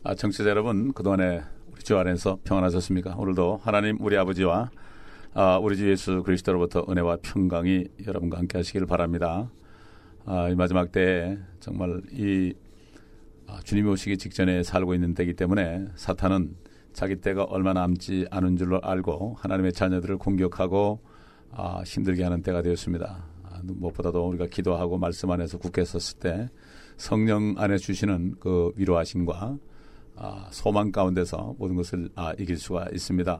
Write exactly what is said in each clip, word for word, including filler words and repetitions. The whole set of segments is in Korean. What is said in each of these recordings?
아, 청취자 여러분, 그동안에 우리 주 안에서 평안하셨습니까? 오늘도 하나님 우리 아버지와 아, 우리 주 예수 그리스도로부터 은혜와 평강이 여러분과 함께 하시길 바랍니다. 아, 이 마지막 때에 정말 이 아, 주님이 오시기 직전에 살고 있는 때이기 때문에 사탄은 자기 때가 얼마 남지 않은 줄로 알고 하나님의 자녀들을 공격하고 아, 힘들게 하는 때가 되었습니다. 아, 무엇보다도 우리가 기도하고 말씀 안에서 굳게 섰을 때 성령 안에 주시는 그 위로하심과 아, 소망 가운데서 모든 것을 아, 이길 수가 있습니다.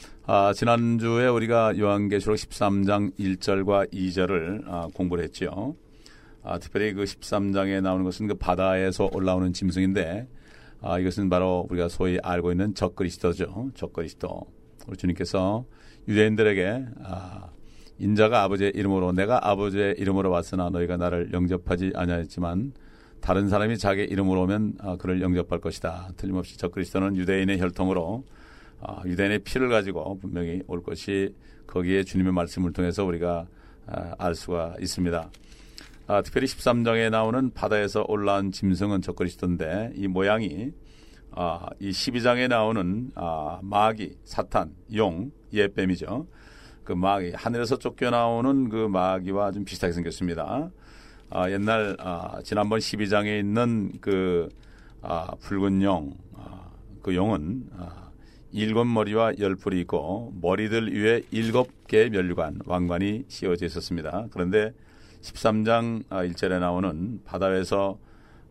아, 지난주에 우리가 요한계시록 십삼 장 일 절과 이 절을 아, 공부를 했죠. 아, 특별히 그 십삼 장에 나오는 것은 그 바다에서 올라오는 짐승인데 아, 이것은 바로 우리가 소위 알고 있는 적그리스도죠. 적그리스도. 우리 주님께서 유대인들에게 아, 인자가 아버지의 이름으로 내가 아버지의 이름으로 왔으나 너희가 나를 영접하지 아니하였지만 다른 사람이 자기 이름으로 오면 아, 그를 영접할 것이다. 틀림없이 적그리스도는 유대인의 혈통으로 아, 유대인의 피를 가지고 분명히 올 것이 거기에 주님의 말씀을 통해서 우리가 아, 알 수가 있습니다. 아, 특별히 십삼 장에 나오는 바다에서 올라온 짐승은 적그리스도인데 이 모양이 아, 이 십이 장에 나오는 아, 마귀, 사탄, 용, 예뱀이죠. 그 마귀, 하늘에서 쫓겨나오는 그 마귀와 좀 비슷하게 생겼습니다. 아, 옛날 아, 지난번 십이 장에 있는 그 아, 붉은 용, 아, 그 용은 아, 일곱 머리와 열 뿔이 있고 머리들 위에 일곱 개의 면류관, 왕관이 씌워져 있었습니다. 그런데 십삼 장 일 절에 나오는 바다 위에서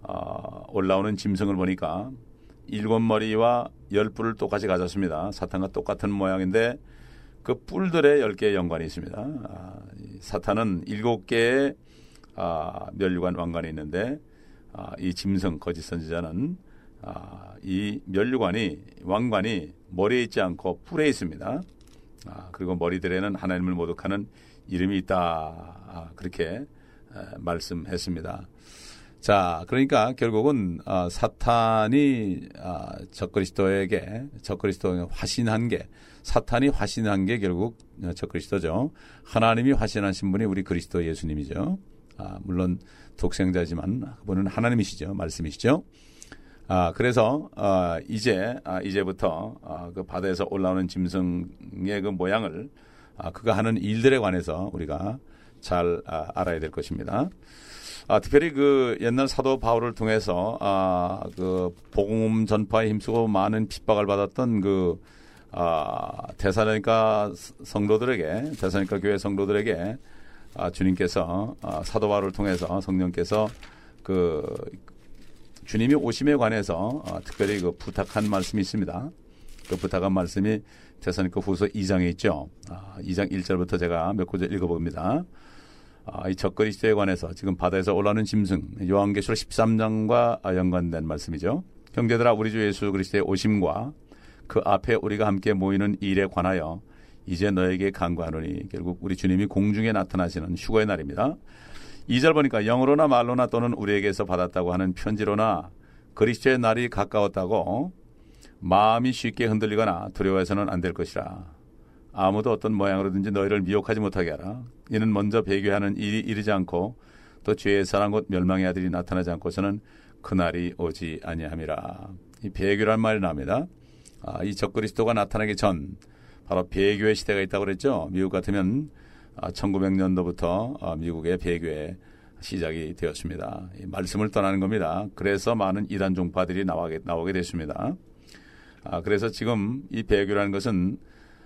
아, 올라오는 짐승을 보니까 일곱 머리와 열 뿔을 똑같이 가졌습니다. 사탄과 똑같은 모양인데 그 뿔들에 열 개의 연관이 있습니다. 아, 사탄은 일곱 개의 아, 면류관 왕관이 있는데 아, 이 짐승 거짓 선지자는 아, 이 면류관이 왕관이 머리에 있지 않고 뿔에 있습니다. 아, 그리고 머리들에는 하나님을 모독하는 이름이 있다. 아, 그렇게 에, 말씀했습니다. 자, 그러니까 결국은 아, 사탄이 아, 적그리스도에게 적그리스도에 화신한 게 사탄이 화신한 게 결국 적그리스도죠. 하나님이 화신하신 분이 우리 그리스도 예수님이죠. 아, 물론 독생자지만 그분은 하나님이시죠. 말씀이시죠. 아, 그래서 아, 이제 아, 이제부터 아, 그 바다에서 올라오는 짐승의 그 모양을 아, 그가 하는 일들에 관해서 우리가 잘 아, 알아야 될 것입니다. 아, 특별히 그 옛날 사도 바울을 통해서 아, 그 복음 전파에 힘쓰고 많은 핍박을 받았던 그 아, 데살로니가 성도들에게 데살로니가 교회 성도들에게 아, 주님께서 아, 사도 바울을 통해서 성령께서 그 주님이 오심에 관해서 어, 특별히 그 부탁한 말씀이 있습니다. 그 부탁한 말씀이 데살로니가 후서 이 장에 있죠. 아, 이 장 일 절부터 제가 몇 구절 읽어봅니다. 아, 이 적그리스도에 관해서 지금 바다에서 올라오는 짐승 요한계시록 십삼 장과 연관된 말씀이죠. 형제들아 우리 주 예수 그리스도의 오심과 그 앞에 우리가 함께 모이는 일에 관하여 이제 너에게 간구하노니 결국 우리 주님이 공중에 나타나시는 휴거의 날입니다. 이 절 보니까 영으로나 말로나 또는 우리에게서 받았다고 하는 편지로나 그리스도의 날이 가까웠다고 마음이 쉽게 흔들리거나 두려워해서는 안 될 것이라. 아무도 어떤 모양으로든지 너희를 미혹하지 못하게 하라. 이는 먼저 배교하는 일이 이르지 않고 또 죄의 사랑 곧 멸망의 아들이 나타나지 않고서는 그날이 오지 아니함이라. 이 배교란 말이 나옵니다. 아, 이 적그리스도가 나타나기 전 바로 배교의 시대가 있다고 그랬죠. 미국 같으면 천구백 년도부터 미국의 배교의 시작이 되었습니다. 이 말씀을 떠나는 겁니다. 그래서 많은 이단 종파들이 나오게, 나오게 됐습니다. 아, 그래서 지금 이 배교라는 것은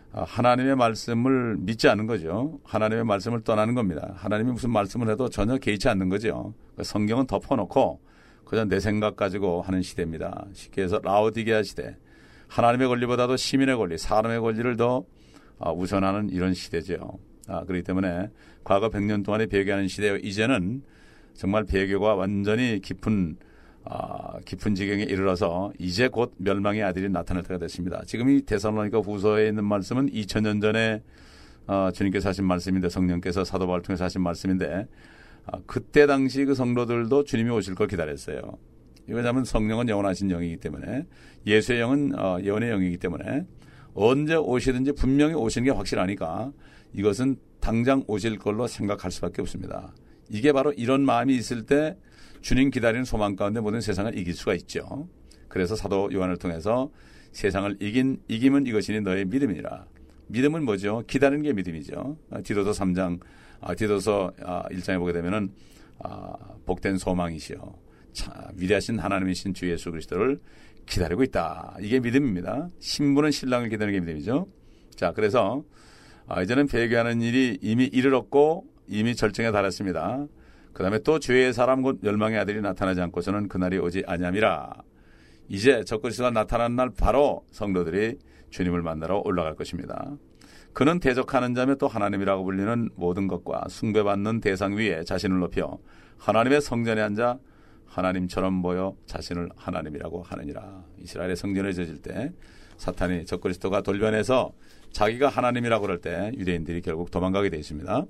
하나님의 말씀을 믿지 않는 거죠. 하나님의 말씀을 떠나는 겁니다. 하나님이 무슨 말씀을 해도 전혀 개의치 않는 거죠. 성경은 덮어놓고 그저 내 생각 가지고 하는 시대입니다. 쉽게 해서 라오디게아 시대. 하나님의 권리보다도 시민의 권리, 사람의 권리를 더 우선하는 이런 시대죠. 아, 그렇기 때문에 과거 백 년 동안의 배교하는 시대에 이제는 정말 배교가 완전히 깊은 아, 깊은 지경에 이르러서 이제 곧 멸망의 아들이 나타날 때가 됐습니다. 지금 이 데살로니가 후서에 있는 말씀은 이천 년 전에 어, 주님께서 하신 말씀인데 성령께서 사도 바울을 통해서 하신 말씀인데 아, 그때 당시 그 성도들도 주님이 오실 걸 기다렸어요. 왜냐하면 성령은 영원하신 영이기 때문에 예수의 영은 어, 예언의 영이기 때문에 언제 오시든지 분명히 오시는 게 확실하니까 이것은 당장 오실 걸로 생각할 수밖에 없습니다. 이게 바로 이런 마음이 있을 때 주님 기다리는 소망 가운데 모든 세상을 이길 수가 있죠. 그래서 사도 요한을 통해서 세상을 이긴 이김은 이것이니 너의 믿음이라. 믿음은 뭐죠? 기다리는 게 믿음이죠. 디도서 삼 장, 아, 디도서 아, 일 장에 보게 되면은 아, 복된 소망이시여 참 위대하신 하나님이신 주 예수 그리스도를 기다리고 있다. 이게 믿음입니다. 신부는 신랑을 기다리는 게 믿음이죠. 자, 그래서 아, 이제는 배교하는 일이 이미 이르렀고 이미 절정에 달했습니다. 그 다음에 또 죄의 사람 곧 멸망의 아들이 나타나지 않고서는 그날이 오지 아니함이라. 이제 적그리스도가 나타난 날 바로 성도들이 주님을 만나러 올라갈 것입니다. 그는 대적하는 자며 또 하나님이라고 불리는 모든 것과 숭배받는 대상 위에 자신을 높여 하나님의 성전에 앉아 하나님처럼 보여 자신을 하나님이라고 하느니라. 이스라엘의 성전을 저질 때 사탄이 적그리스도가 돌변해서 자기가 하나님이라고 그럴 때 유대인들이 결국 도망가게 되어 있습니다.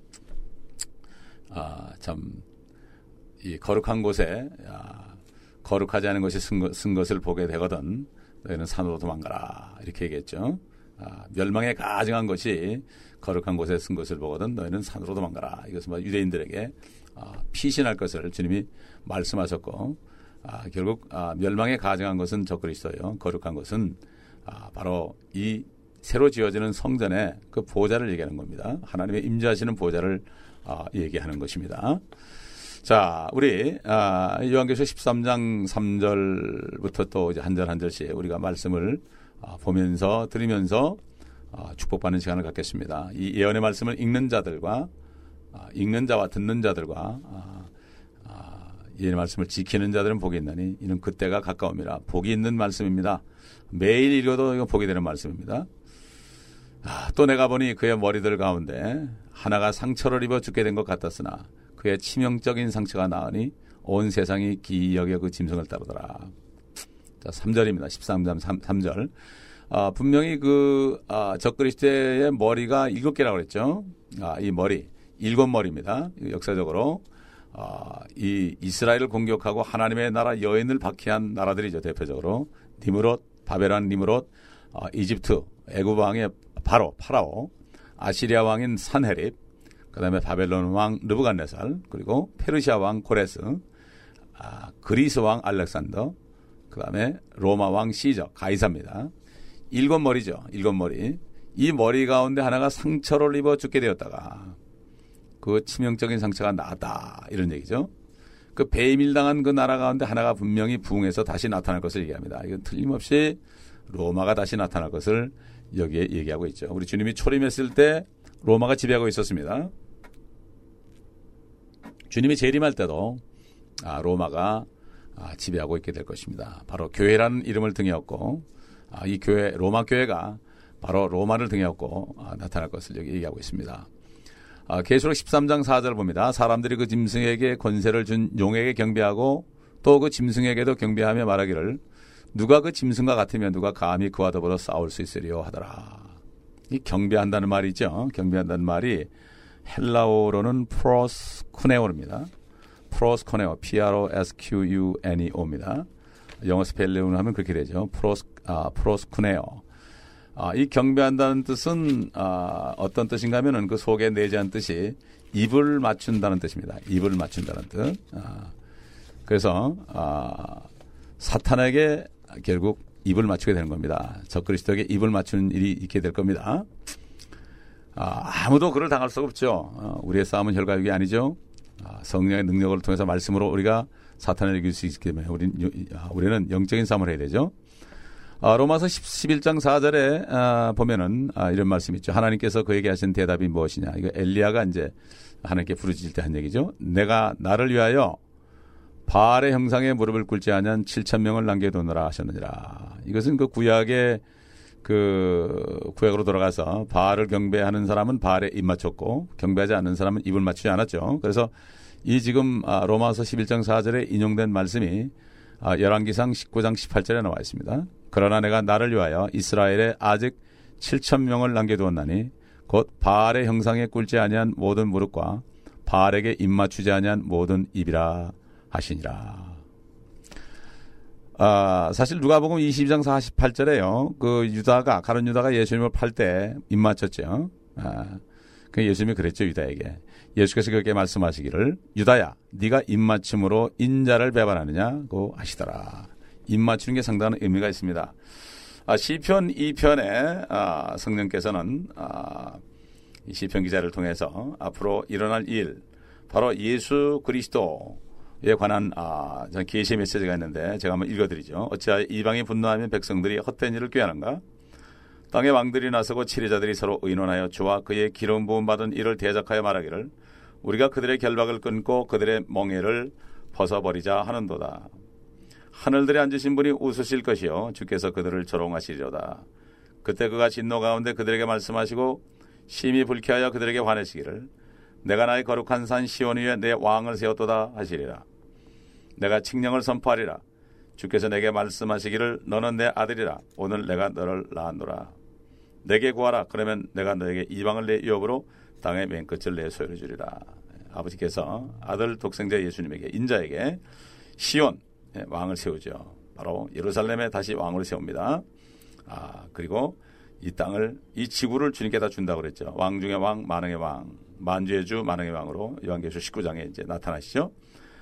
아, 참, 이 거룩한 곳에 아, 거룩하지 않은 것이 쓴, 것, 쓴 것을 보게 되거든 너희는 산으로 도망가라 이렇게 얘기했죠. 아, 멸망에 가증한 것이 거룩한 곳에 쓴 것을 보거든 너희는 산으로 도망가라. 이것은 뭐 유대인들에게 아, 피신할 것을 주님이 말씀하셨고 아, 결국 아, 멸망에 가증한 것은 적그리스도예요. 거룩한 것은 아, 바로 이 새로 지어지는 성전의 그 보좌를 얘기하는 겁니다. 하나님의 임재하시는 보좌를 아, 얘기하는 것입니다. 자, 우리 아, 요한계시록 십삼 장 삼 절부터 또 이제 한 절 한 절씩 우리가 말씀을 아, 보면서 들으면서 아, 축복받는 시간을 갖겠습니다. 이 예언의 말씀을 읽는 자들과 아, 읽는 자와 듣는 자들과 아, 아, 예언의 말씀을 지키는 자들은 복이 있나니 이는 그때가 가까움이라. 복이 있는 말씀입니다. 매일 읽어도 이거 복이 되는 말씀입니다. 아, 또 내가 보니 그의 머리들 가운데 하나가 상처를 입어 죽게 된 것 같았으나 그의 치명적인 상처가 나으니 온 세상이 기이 여겨 그 짐승을 따르더라. 자, 삼 절입니다. 십삼 장 삼 절. 아, 분명히 그 아, 적그리스도의 머리가 일곱 개라고 그랬죠. 아, 이 머리 일곱 머리입니다. 역사적으로 아, 이 이스라엘을 공격하고 하나님의 나라 여인을 박해한 나라들이죠. 대표적으로 니므롯, 바벨론 니므롯, 아, 이집트, 애굽 왕의 바로 파라오, 아시리아 왕인 산헤립, 그다음에 바벨론 왕 느부갓네살, 그리고 페르시아 왕 고레스, 아, 그리스 왕 알렉산더, 그다음에 로마 왕 시저, 가이사입니다. 일곱 머리죠. 일곱 머리. 이 머리 가운데 하나가 상처를 입어 죽게 되었다가 그 치명적인 상처가 나았다. 이런 얘기죠. 그 배임일당한 그 나라 가운데 하나가 분명히 부흥해서 다시 나타날 것을 얘기합니다. 이건 틀림없이 로마가 다시 나타날 것을 여기에 얘기하고 있죠. 우리 주님이 초림했을 때 로마가 지배하고 있었습니다. 주님이 재림할 때도 아, 로마가 아, 지배하고 있게 될 것입니다. 바로 교회라는 이름을 등에 업고 아, 이 교회 로마 교회가 바로 로마를 등에 업고 아, 나타날 것을 여기 얘기하고 있습니다. 아, 계시록 십삼 장 사 절 봅니다. 사람들이 그 짐승에게 권세를 준 용에게 경배하고 또 그 짐승에게도 경배하며 말하기를 누가 그 짐승과 같으면 누가 감히 그와 더불어 싸울 수 있으리요 하더라. 이 경배한다는 말이죠. 경배한다는 말이 헬라어로는 프로스쿠네오입니다. 프로스쿠네오, P-R-O-S-Q-U-N-E-O입니다. 영어 스펠링으로 하면 그렇게 되죠. 프로스, 아, 프로스쿠네오. 아, 이 경배한다는 뜻은 아, 어떤 뜻인가 하면은 그 속에 내재한 뜻이 입을 맞춘다는 뜻입니다. 입을 맞춘다는 뜻. 아, 그래서 아, 사탄에게 결국 입을 맞추게 되는 겁니다. 적그리스도에게 입을 맞추는 일이 있게 될 겁니다. 아, 아무도 그를 당할 수가 없죠. 어, 우리의 싸움은 혈과육이 아니죠. 아, 성령의 능력을 통해서 말씀으로 우리가 사탄을 이길 수 있기 때문에 우리, 아, 우리는 영적인 싸움을 해야 되죠. 아, 로마서 십일 장 사 절에 아, 보면은 아, 이런 말씀이 있죠. 하나님께서 그에게 하신 대답이 무엇이냐. 이거 엘리야가 이제 하나님께 부르짖을 때 한 얘기죠. 내가 나를 위하여 바알의 형상에 무릎을 꿇지 않은 칠천 명을 남겨두느라 하셨느니라. 이것은 그 구약의 그 구약으로 돌아가서 바알을 경배하는 사람은 바알에 입 맞췄고 경배하지 않는 사람은 입을 맞추지 않았죠. 그래서 이 지금 로마서 십일 장 사 절에 인용된 말씀이 열왕기상 십구 장 십팔 절에 나와 있습니다. 그러나 내가 나를 위하여 이스라엘에 아직 칠천 명을 남겨두었나니 곧 바알의 형상에 꿇지 아니한 모든 무릎과 바알에게 입 맞추지 아니한 모든 입이라 하시니라. 아, 사실 누가복음 이십이 장 사십팔 절에요. 그 유다가 가룟 유다가 예수님을 팔 때 입 맞췄죠. 아, 그 예수님이 그랬죠, 유다에게. 예수께서 그렇게 말씀하시기를 유다야, 네가 입 맞춤으로 인자를 배반하느냐고 하시더라. 입 맞추는 게 상당한 의미가 있습니다. 아, 시편 이 편에 아, 성령께서는 아, 이 시편 기자를 통해서 앞으로 일어날 일, 바로 예수 그리스도에 관한 아, 계시 메시지가 있는데 제가 한번 읽어드리죠. 어찌하여 이방이 분노하면 백성들이 헛된 일을 꾀하는가? 땅의 왕들이 나서고 치리자들이 서로 의논하여 주와 그의 기름 부음 받은 이를 대적하여 말하기를 우리가 그들의 결박을 끊고 그들의 멍에를 벗어버리자 하는도다. 하늘들에 앉으신 분이 웃으실 것이요 주께서 그들을 조롱하시리로다. 그때 그가 진노 가운데 그들에게 말씀하시고 심히 불쾌하여 그들에게 화내시기를 내가 나의 거룩한 산 시온 위에 내 왕을 세웠도다 하시리라. 내가 칙령을 선포하리라. 주께서 내게 말씀하시기를 너는 내 아들이라. 오늘 내가 너를 낳았노라. 내게 구하라. 그러면 내가 너에게 이방을 내 유업으로 땅의 맨 끝을 내 소유로 주리라. 아버지께서 아들 독생자 예수님에게 인자에게 시온 왕을 세우죠. 바로 예루살렘에 다시 왕을 세웁니다. 아, 그리고 이 땅을, 이 지구를 주님께 다 준다고 그랬죠. 왕 중의 왕, 만왕의 왕, 만주의 주, 만왕의 왕으로 요한계시록 십구 장에 이제 나타나시죠.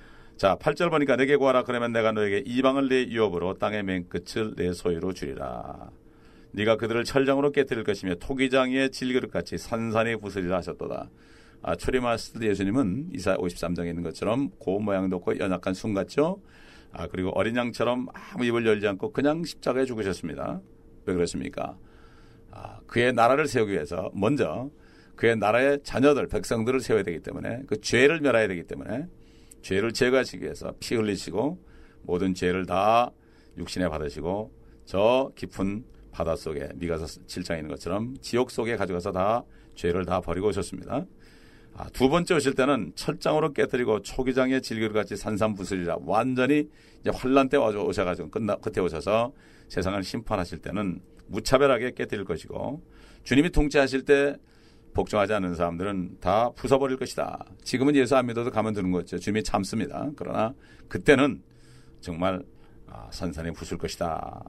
자, 팔 절 보니까 내게 구하라. 그러면 내가 너에게 이방을 내 유업으로 땅의 맨 끝을 내 소유로 주리라. 네가 그들을 철장으로 깨뜨릴 것이며 토기장 위에 질그릇같이 산산이 부스리라 하셨도다. 아, 초림하실 때 예수님은 이사야 오십삼 장에 있는 것처럼 고 모양도 없고 연약한 순 같죠. 아, 그리고 어린 양처럼 아무 입을 열지 않고 그냥 십자가에 죽으셨습니다. 왜 그렇습니까? 아, 그의 나라를 세우기 위해서 먼저 그의 나라의 자녀들, 백성들을 세워야 되기 때문에 그 죄를 멸해야 되기 때문에 죄를 제거하시기 위해서 피 흘리시고 모든 죄를 다 육신에 받으시고 저 깊은 바닷속에 미가서 칠 장에 있는 것처럼 지옥 속에 가져가서 다 죄를 다 버리고 오셨습니다. 아, 두 번째 오실 때는 철장으로 깨뜨리고 초기장의 질그릇같이 산산부스리라. 완전히 이제 환란 때 오셔가지고 끝나 끝에 오셔서 세상을 심판하실 때는 무차별하게 깨뜨릴 것이고 주님이 통치하실 때 복종하지 않는 사람들은 다 부숴버릴 것이다. 지금은 예수 안 믿어도 가면 되는 거죠. 주님이 참습니다. 그러나 그때는 정말 아, 산산이 부술 것이다.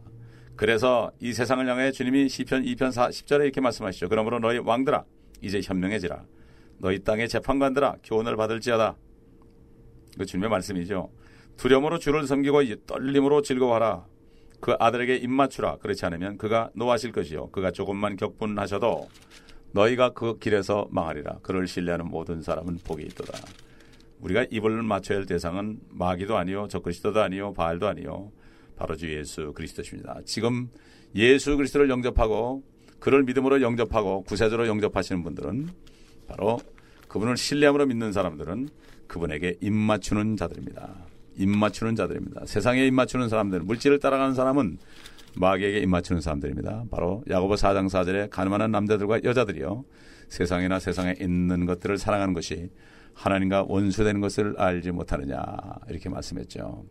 그래서 이 세상을 향해 주님이 시편 이 편 십 절에 이렇게 말씀하시죠. 그러므로 너희 왕들아 이제 현명해지라. 너희 땅의 재판관들아 교훈을 받을지어다. 그 주님의 말씀이죠. 두려움으로 주를 섬기고 떨림으로 즐거워하라. 그 아들에게 입맞추라. 그렇지 않으면 그가 노하실 것이요 그가 조금만 격분하셔도 너희가 그 길에서 망하리라. 그를 신뢰하는 모든 사람은 복이 있도다. 우리가 입을 맞춰야 할 대상은 마귀도 아니요 적그리스도도 아니요 바알도 아니요 바로 주 예수 그리스도십니다. 지금 예수 그리스도를 영접하고 그를 믿음으로 영접하고 구세주로 영접하시는 분들은 바로 그분을 신뢰함으로 믿는 사람들은 그분에게 입맞추는 자들입니다. 입맞추는 자들입니다. 세상에 입맞추는 사람들, 물질을 따라가는 사람은 마귀에게 입맞추는 사람들입니다. 바로 야고보 사 장 사 절에 가늠하는 남자들과 여자들이요 세상이나 세상에 있는 것들을 사랑하는 것이 하나님과 원수되는 것을 알지 못하느냐 이렇게 말씀했죠.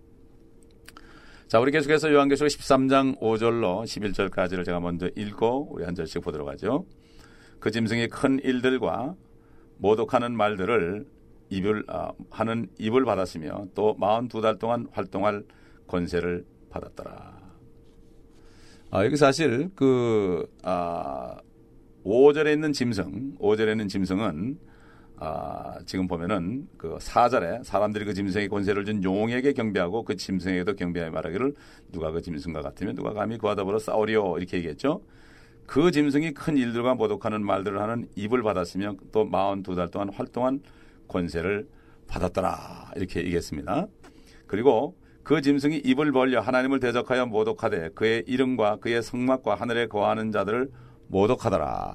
자, 우리 계속해서 요한계시록 십삼 장 오 절로 십일 절까지를 제가 먼저 읽고 우리 한 절씩 보도록 하죠. 그 짐승이 큰 일들과 모독하는 말들을 입을 아, 하는 입을 받았으며 또 마흔두 달 동안 활동할 권세를 받았더라. 아, 여기 사실 그 아, 오 절에 있는 짐승, 오 절에 있는 짐승은 아, 지금 보면은 그 사 절에 사람들이 그 짐승의 권세를 준 용에게 경배하고 그 짐승에게도 경배하여 말하기를 누가 그 짐승과 같으면 누가 감히 그와 더불어 싸우리요 이렇게 얘기했죠. 그 짐승이 큰 일들과 모독하는 말들을 하는 입을 받았으며 또 마흔두 달 동안 활동한 권세를 받았더라 이렇게 얘기했습니다. 그리고 그 짐승이 입을 벌려 하나님을 대적하여 모독하되 그의 이름과 그의 성막과 하늘에 거하는 자들을 모독하더라.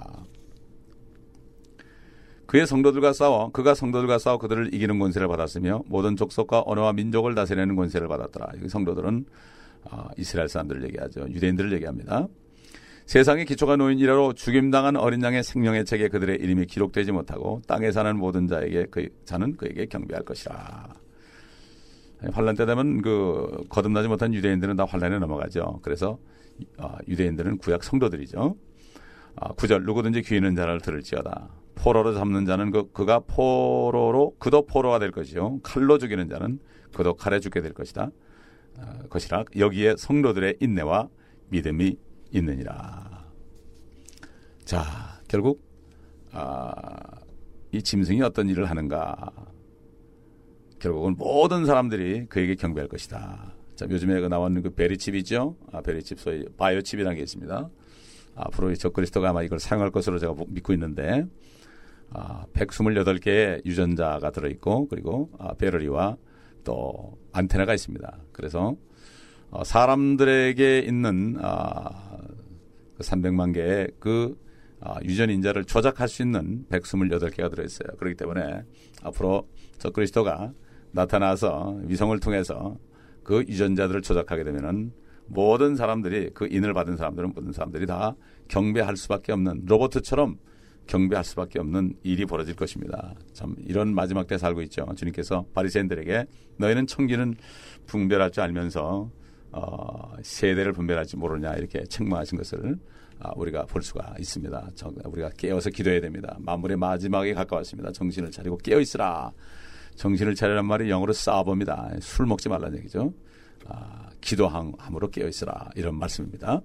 그의 성도들과 싸워 그가 성도들과 싸워 그들을 이기는 권세를 받았으며 모든 족속과 언어와 민족을 다스리는 권세를 받았더라. 여기 성도들은 어, 이스라엘 사람들을 얘기하죠. 유대인들을 얘기합니다. 세상의 기초가 놓인 이래로 죽임당한 어린 양의 생명의 책에 그들의 이름이 기록되지 못하고 땅에 사는 모든 자에게 그 자는 그에게 경배할 것이라. 환란 때 되면 그 거듭나지 못한 유대인들은 다 환란에 넘어가죠. 그래서 어, 유대인들은 구약 성도들이죠. 어, 구 절 누구든지 귀 있는 자를 들을지어다. 포로로 잡는 자는 그, 그가 포로로 그도 포로가 될 것이요 칼로 죽이는 자는 그도 칼에 죽게 될 것이다. 어, 것이라 여기에 성도들의 인내와 믿음이 있느니라. 자, 결국 아, 이 짐승이 어떤 일을 하는가? 결국은 모든 사람들이 그에게 경배할 것이다. 자, 요즘에 그 나오는 그 베리칩이죠. 아, 베리칩 소위 바이오칩이라는 게 있습니다. 앞으로 적그리스도가 아마 이걸 사용할 것으로 제가 믿고 있는데, 아, 백이십팔 개의 유전자가 들어있고, 그리고 아, 배터리와 또 안테나가 있습니다. 그래서 어, 사람들에게 있는 아, 그 삼백만 개의 그 아, 유전인자를 조작할 수 있는 백이십팔 개가 들어있어요. 그렇기 때문에 앞으로 적그리스도가 나타나서 위성을 통해서 그 유전자들을 조작하게 되면은 모든 사람들이, 그 인을 받은 사람들은 모든 사람들이 다 경배할 수밖에 없는, 로봇처럼 경배할 수밖에 없는 일이 벌어질 것입니다. 참 이런 마지막 때 살고 있죠. 주님께서 바리새인들에게 너희는 청기는 분별할 줄 알면서 어, 세대를 분별할 줄 모르냐 이렇게 책망하신 것을 아, 우리가 볼 수가 있습니다. 정, 우리가 깨어서 기도해야 됩니다. 만물의 마지막에 가까웠습니다. 정신을 차리고 깨어 있으라. 정신을 차리란 말이 영어로 싸봅니다. 술 먹지 말라는 얘기죠. 아, 기도함으로 깨어 있으라 이런 말씀입니다.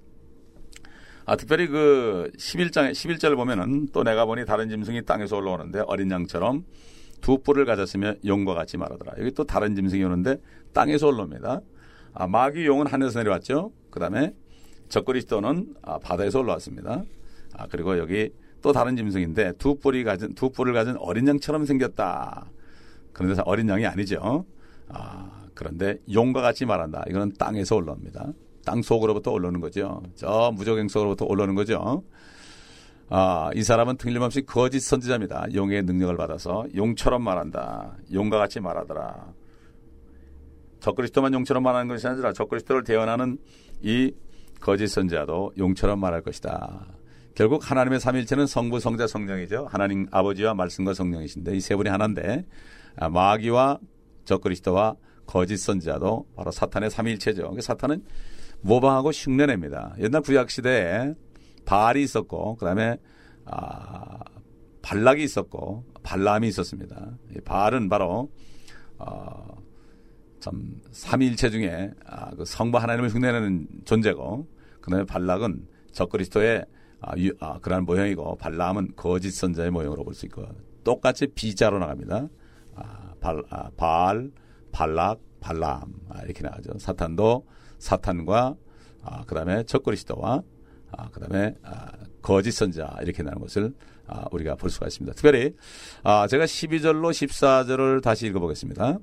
아, 특별히 그 십일 장에 십일 절을 보면은 또 내가 보니 다른 짐승이 땅에서 올라오는데 어린 양처럼 두 뿔을 가졌으며 용과 같이 말하더라. 여기 또 다른 짐승이 오는데 땅에서 올라옵니다. 아, 마귀 용은 하늘에서 내려왔죠. 그다음에 적그리스도는 아, 바다에서 올라왔습니다. 아, 그리고 여기 또 다른 짐승인데 두 뿔이 가진 두 뿔을 가진 어린 양처럼 생겼다. 그런데 어린 양이 아니죠. 아, 그런데 용과 같이 말한다. 이거는 땅에서 올라옵니다. 땅 속으로부터 올라오는 거죠. 저 무저갱 속으로부터 올라오는 거죠. 아, 이 사람은 틀림없이 거짓 선지자입니다. 용의 능력을 받아서 용처럼 말한다. 용과 같이 말하더라. 적그리스도만 용처럼 말하는 것이 아니라 적그리스도를 대언하는 이 거짓 선지자도 용처럼 말할 것이다. 결국 하나님의 삼일체는 성부, 성자, 성령이죠. 하나님 아버지와 말씀과 성령이신데 이 세 분이 하나인데 아, 마귀와 적그리스도와 거짓 선지자도 바로 사탄의 삼일체죠. 사탄은 모방하고 흉내냅니다. 옛날 구약시대에 바알이 있었고 그다음에 아, 발락이 있었고 발람이 있었습니다. 바알은 바로 어, 참 삼일체 중에 아, 그 성부 하나님을 흉내내는 존재고 그다음에 발락은 적그리스도의 아, 유, 아, 그러한 모형이고 발람은 거짓 선자의 모형으로 볼 수 있고 똑같이 비자로 나갑니다. 아, 발, 아, 바알, 발락, 발람 아, 이렇게 나가죠. 사탄도 사탄과 아, 그다음에 적그리스도와 아, 그다음에 아, 거짓 선자 이렇게 나는 것을 아, 우리가 볼 수가 있습니다. 특별히 아, 제가 십이 절로 십사 절을 다시 읽어보겠습니다.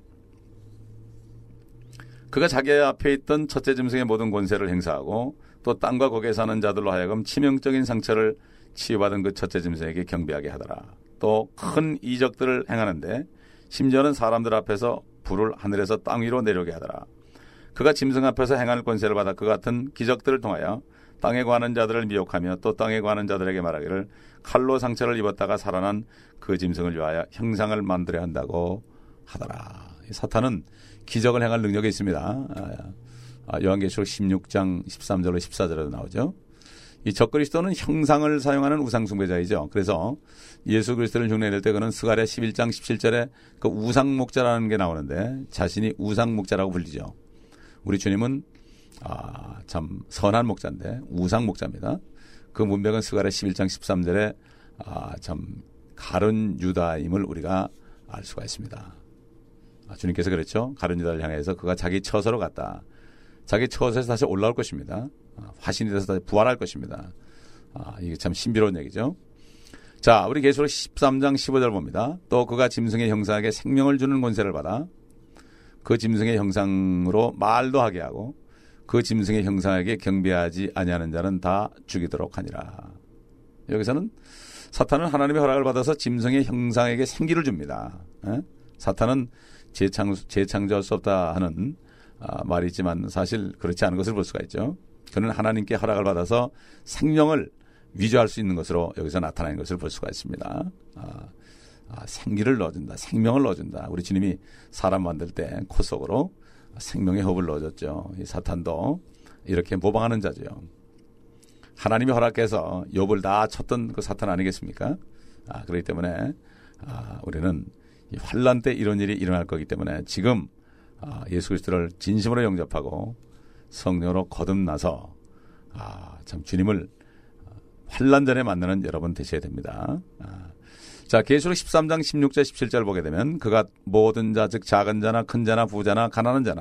그가 자기 앞에 있던 첫째 짐승의 모든 권세를 행사하고 또 땅과 거기에 사는 자들로 하여금 치명적인 상처를 치유받은 그 첫째 짐승에게 경배하게 하더라. 또 큰 이적들을 행하는데 심지어는 사람들 앞에서 불을 하늘에서 땅 위로 내려오게 하더라. 그가 짐승 앞에서 행할 권세를 받아 그 같은 기적들을 통하여 땅에 관한 자들을 미혹하며 또 땅에 관한 자들에게 말하기를 칼로 상처를 입었다가 살아난 그 짐승을 위하여 형상을 만들어야 한다고 하더라. 사탄은 기적을 행할 능력이 있습니다. 요한계시록 십육 장 십삼 절로 십사 절에도 나오죠. 이 적그리스도는 형상을 사용하는 우상숭배자이죠. 그래서 예수 그리스도를 흉내낼 때 그는 스가랴 십일 장 십칠 절에 그 우상목자라는 게 나오는데 자신이 우상목자라고 불리죠. 우리 주님은 아, 참 선한 목자인데 우상목자입니다. 그 문맥은 스가랴 십일 장 십삼 절에 아, 참 가룟 유다임을 우리가 알 수가 있습니다. 아, 주님께서 그랬죠. 가룟 유다를 향해서 그가 자기 처소로 갔다. 자기 처소에서 다시 올라올 것입니다. 아, 화신이 돼서 다시 부활할 것입니다. 아, 이게 참 신비로운 얘기죠. 자, 우리 계시록 십삼 장 십오 절 봅니다. 또 그가 짐승의 형상에게 생명을 주는 권세를 받아 그 짐승의 형상으로 말도 하게 하고 그 짐승의 형상에게 경배하지 아니하는 자는 다 죽이도록 하니라. 여기서는 사탄은 하나님의 허락을 받아서 짐승의 형상에게 생기를 줍니다. 에? 사탄은 재창, 재창조할 수 없다 하는 아, 말이 있지만 사실 그렇지 않은 것을 볼 수가 있죠. 그는 하나님께 허락을 받아서 생명을 위조할 수 있는 것으로 여기서 나타나는 것을 볼 수가 있습니다. 아, 아, 생기를 넣어준다. 생명을 넣어준다. 우리 주님이 사람 만들 때 코 속으로 생명의 호흡을 넣어줬죠. 이 사탄도 이렇게 모방하는 자죠. 하나님이 허락해서 욥을 다 쳤던 그 사탄 아니겠습니까? 아, 그렇기 때문에 아, 우리는 이 환난 때 이런 일이 일어날 거기 때문에 지금 아, 예수 그리스도를 진심으로 영접하고 성령으로 거듭나서 아, 참 주님을 환난 전에 만나는 여러분 되셔야 됩니다. 아, 자, 계시록 십삼 장 십육 절 십칠 절 보게 되면 그가 모든 자 즉 작은 자나 큰 자나 부자나 가난한 자나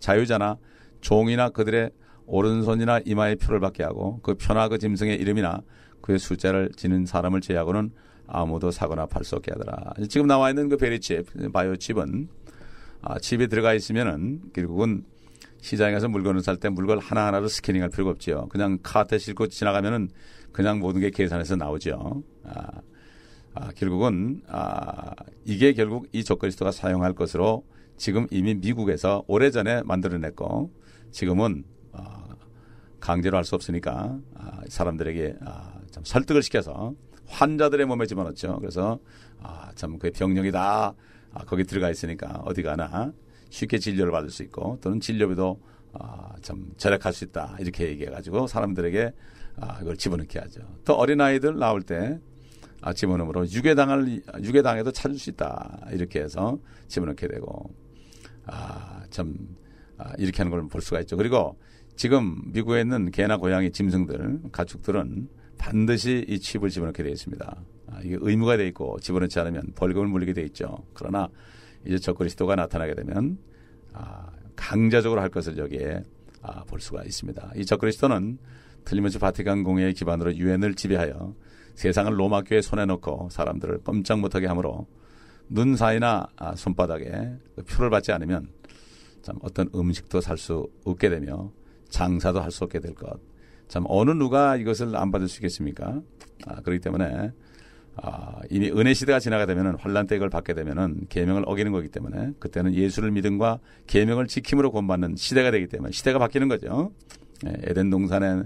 자유자나 종이나 그들의 오른손이나 이마에 표를 받게 하고 그 표나 그 짐승의 이름이나 그의 숫자를 지는 사람을 제하고는 아무도 사거나 팔 수 없게 하더라. 지금 나와 있는 그 베리칩, 바이오 칩은 아, 칩이 들어가 있으면은 결국은 시장에 가서 물건을 살 때 물건 하나하나를 스캐닝할 필요가 없죠. 그냥 카트에 싣고 지나가면은 그냥 모든 게 계산해서 나오죠. 아, 아, 결국은 아, 이게 결국 이 적그리스도가 사용할 것으로 지금 이미 미국에서 오래전에 만들어냈고 지금은 아, 강제로 할 수 없으니까 아, 사람들에게 아, 참 설득을 시켜서 환자들의 몸에 집어넣죠. 그래서 아, 참 그 병력이 다 아, 거기 들어가 있으니까 어디 가나 쉽게 진료를 받을 수 있고 또는 진료비도 아, 참 절약할 수 있다 이렇게 얘기해가지고 사람들에게 아, 이걸 집어넣게 하죠. 또 어린아이들 나올 때 아, 집어넣음으로 유괴당할 유괴당해도 찾을 수 있다 이렇게 해서 집어넣게 되고 아, 참 아, 이렇게 하는 걸 볼 수가 있죠. 그리고 지금 미국에 있는 개나 고양이, 짐승들, 가축들은 반드시 이 칩을 집어넣게 되어 있습니다. 아, 이게 의무가 되어 있고 집어넣지 않으면 벌금을 물리게 되어 있죠. 그러나 이제 적그리스도가 나타나게 되면 아, 강제적으로 할 것을 여기에 아, 볼 수가 있습니다. 이 적그리스도는 틀림없이 바티칸 공회의 기반으로 유엔을 지배하여 세상을 로마 교회 손에 넣고 사람들을 꼼짝 못하게 하므로 눈 사이나 아, 손바닥에 그 표를 받지 않으면 참 어떤 음식도 살 수 없게 되며 장사도 할 수 없게 될 것. 참 어느 누가 이것을 안 받을 수 있겠습니까? 아, 그렇기 때문에 아, 이미 은혜 시대가 지나가 되면은 환란 때 이걸 받게 되면은 계명을 어기는 거기 때문에 그때는 예수를 믿음과 계명을 지킴으로 구원받는 시대가 되기 때문에 시대가 바뀌는 거죠. 예, 에덴 동산에서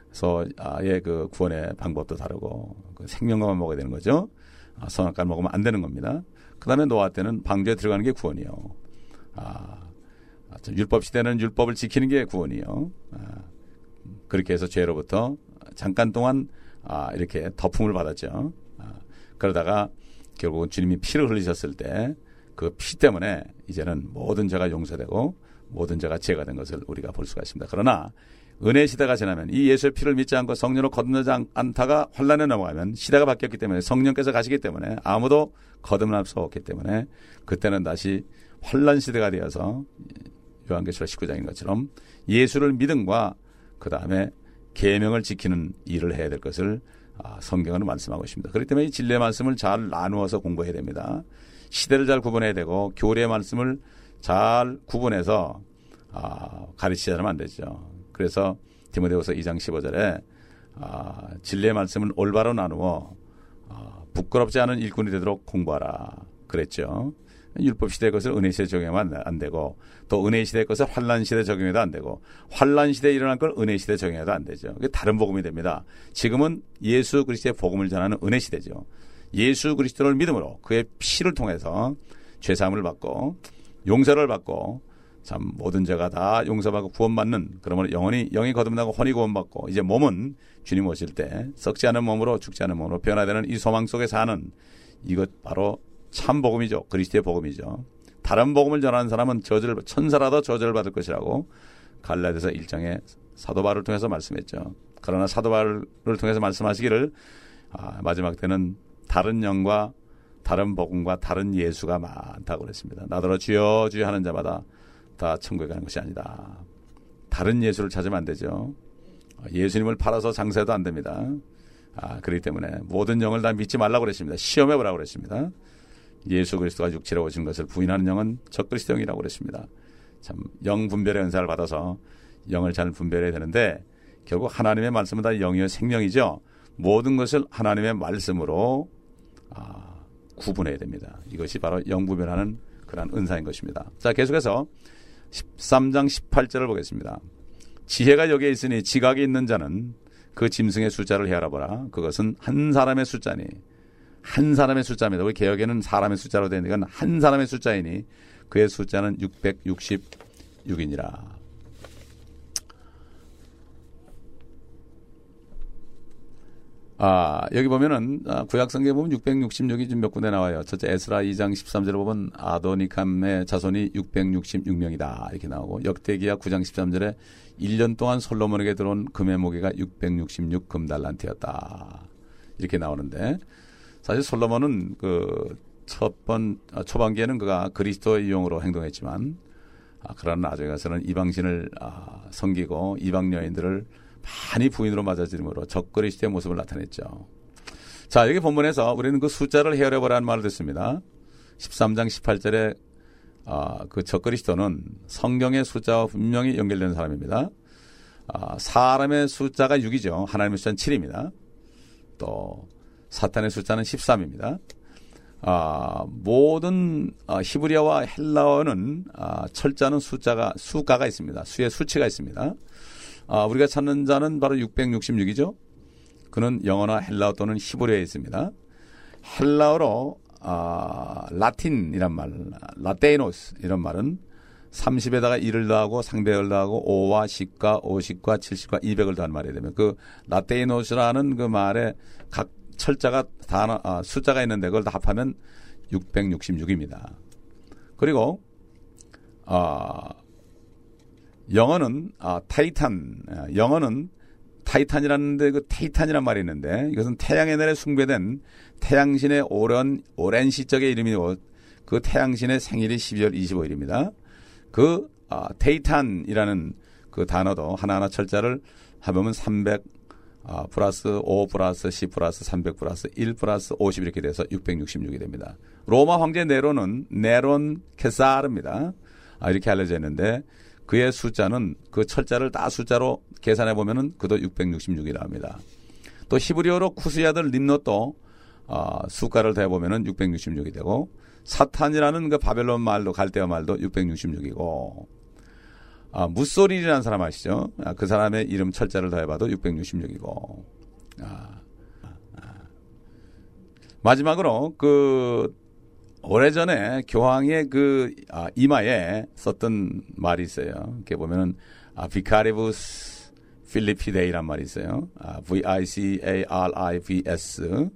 아예 그 구원의 방법도 다르고 그 생명과만 먹어야 되는 거죠. 아, 선악과를 먹으면 안 되는 겁니다. 그다음에 노아 때는 방주에 들어가는 게 구원이요. 아, 율법 시대는 율법을 지키는 게 구원이요. 아, 그렇게 해서 죄로부터 잠깐 동안 아, 이렇게 덮음을 받았죠. 아, 그러다가 결국은 주님이 피를 흘리셨을 때 그 피 때문에 이제는 모든 죄가 용서되고 모든 죄가 죄가 된 것을 우리가 볼 수가 있습니다. 그러나 은혜 시대가 지나면 이 예수의 피를 믿지 않고 성령으로 거듭나지 않다가 환란에 넘어가면 시대가 바뀌었기 때문에 성령께서 가시기 때문에 아무도 거듭날 수 없기 때문에 그때는 다시 환란 시대가 되어서 요한계시록 십구 장인 것처럼 예수를 믿음과 그 다음에 계명을 지키는 일을 해야 될 것을 성경은 말씀하고 있습니다. 그렇기 때문에 이 진리의 말씀을 잘 나누어서 공부해야 됩니다. 시대를 잘 구분해야 되고 교리의 말씀을 잘 구분해서 가르치지 않으면 안 되죠. 그래서 디모데후서 이 장 십오 절에 진리의 말씀을 올바로 나누어 부끄럽지 않은 일꾼이 되도록 공부하라 그랬죠. 율법 시대의 것을 은혜 시대에 적용하면 안 되고 또 은혜 시대의 것을 환란 시대에 적용해도 안 되고 환란 시대에 일어날 걸 은혜 시대에 적용해도 안 되죠. 그게 다른 복음이 됩니다. 지금은 예수 그리스도의 복음을 전하는 은혜 시대죠. 예수 그리스도를 믿음으로 그의 피를 통해서 죄사함을 받고 용서를 받고 참 모든 죄가 다 용서받고 구원받는 그러므로 영원히 영이 거듭나고 혼이 구원받고 이제 몸은 주님 오실 때 썩지 않은 몸으로 죽지 않은 몸으로 변화되는 이 소망 속에 사는 이것 바로 참 복음이죠. 그리스도의 복음이죠. 다른 복음을 전하는 사람은 저주를 천사라도 저주를 받을 것이라고 갈라디아서 일 장에 사도 바울을 통해서 말씀했죠. 그러나 사도 바울을 통해서 말씀하시기를 아, 마지막 때는 다른 영과 다른 복음과 다른 예수가 많다고 그랬습니다. 나더러 주여 주여 하는 자마다 다 천국에 가는 것이 아니다. 다른 예수를 찾으면 안 되죠. 예수님을 팔아서 장사해도 안 됩니다. 아, 그렇기 때문에 모든 영을 다 믿지 말라고 그랬습니다. 시험해보라고 그랬습니다. 예수 그리스도가 육체로 오신 것을 부인하는 영은 적그리스도 영이라고 그랬습니다. 참 영 분별의 은사를 받아서 영을 잘 분별해야 되는데 결국 하나님의 말씀은 다 영이요 생명이죠. 모든 것을 하나님의 말씀으로 아, 구분해야 됩니다. 이것이 바로 영 분별하는 그런 은사인 것입니다. 자, 계속해서 십삼 장 십팔 절을 보겠습니다. 지혜가 여기에 있으니 지각이 있는 자는 그 짐승의 숫자를 헤아려보라. 그것은 한 사람의 숫자니 한 사람의 숫자입니다. 우리 개혁에는 사람의 숫자로 되는 건 한 사람의 숫자이니 그의 숫자는 육백육십육이니라. 아, 여기 보면은 아, 구약성경에 보면 육백육십육이 좀 몇 군데 나와요. 첫째 에스라 이 장 십삼 절에 보면 아도니캄의 자손이 육백육십육 명이다 이렇게 나오고 역대기야 구 장 십삼 절에 일 년 동안 솔로몬에게 들어온 금의 무게가 육백육십육 금달란트였다 이렇게 나오는데 사실 솔로몬은 그 첫 번 초반기에는 그가 그리스도의 유형으로 행동했지만 아, 그러나 나중에 가서는 이방신을 아, 섬기고 이방 여인들을 많이 부인으로 맞아들임으로 적그리스도의 모습을 나타냈죠. 자, 여기 본문에서 우리는 그 숫자를 헤아려보라는 말을 듣습니다. 십삼 장 십팔 절에 아, 그 적그리스도는 성경의 숫자와 분명히 연결되는 사람입니다. 아, 사람의 숫자가 육이죠. 하나님의 숫자는 칠입니다. 또 사탄의 숫자는 십삼입니다. 아, 모든 아, 히브리어와 헬라어는 아, 철자는 숫자가 수가가 있습니다. 수의 수치가 있습니다. 아, 우리가 찾는 자는 바로 육백육십육이죠. 그는 영어나 헬라어 또는 히브리어에 있습니다. 헬라어로 아, 라틴이란 말, 라테이노스 이런 말은 삼십에다가 일을 더하고 상백을 더하고 오와 십과 오십과 칠십과 이백을 더한 말이 되면 그 라테이노스라는 그 말에 각 철자가 단어, 아, 숫자가 있는데 그걸 다 합하면 육백육십육입니다. 그리고 아, 영어는 아, 타이탄, 영어는 타이탄이라는데 그 타이탄이란 말이 있는데 이것은 태양의 날에 숭배된 태양신의 오랜 오랜 시적의 이름이고 그 태양신의 생일이 십이월 이십오일입니다. 그 아, 테이탄이라는 그 단어도 하나하나 철자를 합하면 삼백 아, 플러스 오 플러스 십 플러스 삼백 플러스 일 플러스 오십 이렇게 돼서 육백육십육이 됩니다. 로마 황제 네론은 네론 케사르입니다. 아, 이렇게 알려져 있는데 그의 숫자는 그 철자를 다 숫자로 계산해 보면은 그도 육백육십육이라 합니다. 또 히브리어로 쿠스의 아들 림롯도 아, 숫가를 더해 보면은 육백육십육이 되고 사탄이라는 그 바벨론 말도 갈대어 말도 육백육십육이고 아, 무소린이라는 사람 아시죠? 아, 그 사람의 이름 철자를 더해봐도 육백육십육이고 아, 아. 마지막으로 그 오래전에 교황의 그 아, 이마에 썼던 말이 있어요. 이렇게 보면은 아, 비카리부스 필리피데이란 말이 있어요. 아, 브이 아이 씨 에이 알 아이 브이 에스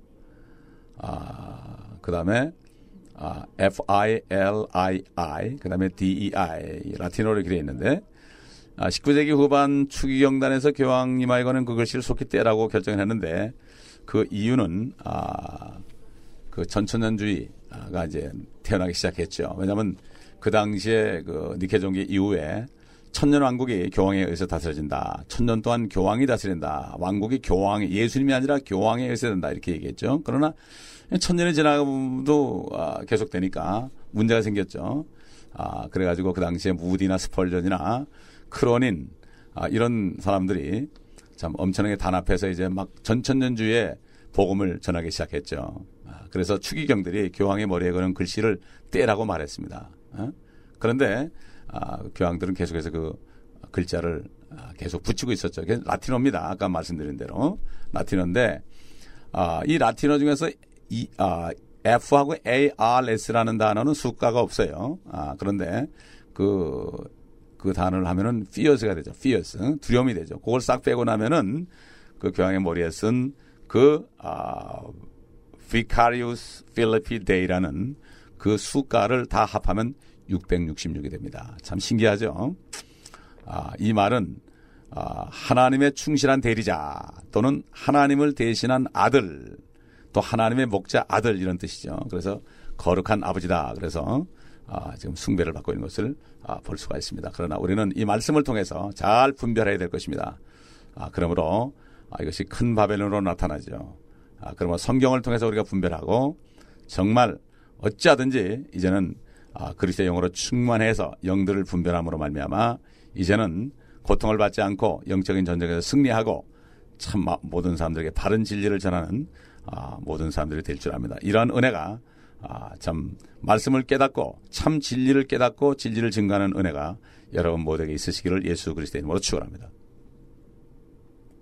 아, 그 다음에 아, 에프 아이 엘 아이 아이 그 다음에 디 이 아이 라틴어로 이렇게 되어 있는데 아, 십구 세기 후반 추기경단에서 교황 이마에 거는 그 글씨를 속히 떼라고 결정을 했는데 그 이유는 아, 그 전천년주의가 이제 태어나기 시작했죠. 왜냐하면 그 당시에 그 니케 종기 이후에 천년 왕국이 교황에 의해서 다스려진다. 천년 동안 교황이 다스린다. 왕국이 교황이 예수님이 아니라 교황에 의해서 된다. 이렇게 얘기했죠. 그러나 천년이 지나도 아, 계속되니까 문제가 생겼죠. 아, 그래가지고 그 당시에 무디나 스펄전이나 크로닌 아, 이런 사람들이 참 엄청나게 단합해서 이제 막 전천년주의의 복음을 전하기 시작했죠. 아, 그래서 추기경들이 교황의 머리에 거는 글씨를 떼라고 말했습니다. 어? 그런데 아, 교황들은 계속해서 그 글자를 아, 계속 붙이고 있었죠. 그게 라틴어입니다. 아까 말씀드린 대로 라틴어인데 아, 이 라틴어 중에서 이, 아, F하고 에이 알 에스라는 단어는 수가가 없어요. 아, 그런데 그, 그 단어를 하면은 fierce가 되죠. fierce. 두려움이 되죠. 그걸 싹 빼고 나면은 그 교황의 머리에 쓴 그, 아, Vicarius Philippi Dei라는 그 수가를 다 합하면 육백육십육이 됩니다. 참 신기하죠? 아, 이 말은 아, 하나님의 충실한 대리자 또는 하나님을 대신한 아들 또 하나님의 목자 아들 이런 뜻이죠. 그래서 거룩한 아버지다. 그래서 아, 지금 숭배를 받고 있는 것을 아, 볼 수가 있습니다. 그러나 우리는 이 말씀을 통해서 잘 분별해야 될 것입니다. 아, 그러므로 아, 이것이 큰 바벨론으로 나타나죠. 아, 그러면 성경을 통해서 우리가 분별하고 정말 어찌하든지 이제는 아, 그리스도의 영으로 충만해서 영들을 분별함으로 말미암아 이제는 고통을 받지 않고 영적인 전쟁에서 승리하고 참 모든 사람들에게 바른 진리를 전하는 아, 모든 사람들이 될 줄 압니다. 이러한 은혜가 아, 참 말씀을 깨닫고 참 진리를 깨닫고 진리를 증거하는 은혜가 여러분 모두에게 있으시기를 예수 그리스도의 이름으로 축원합니다.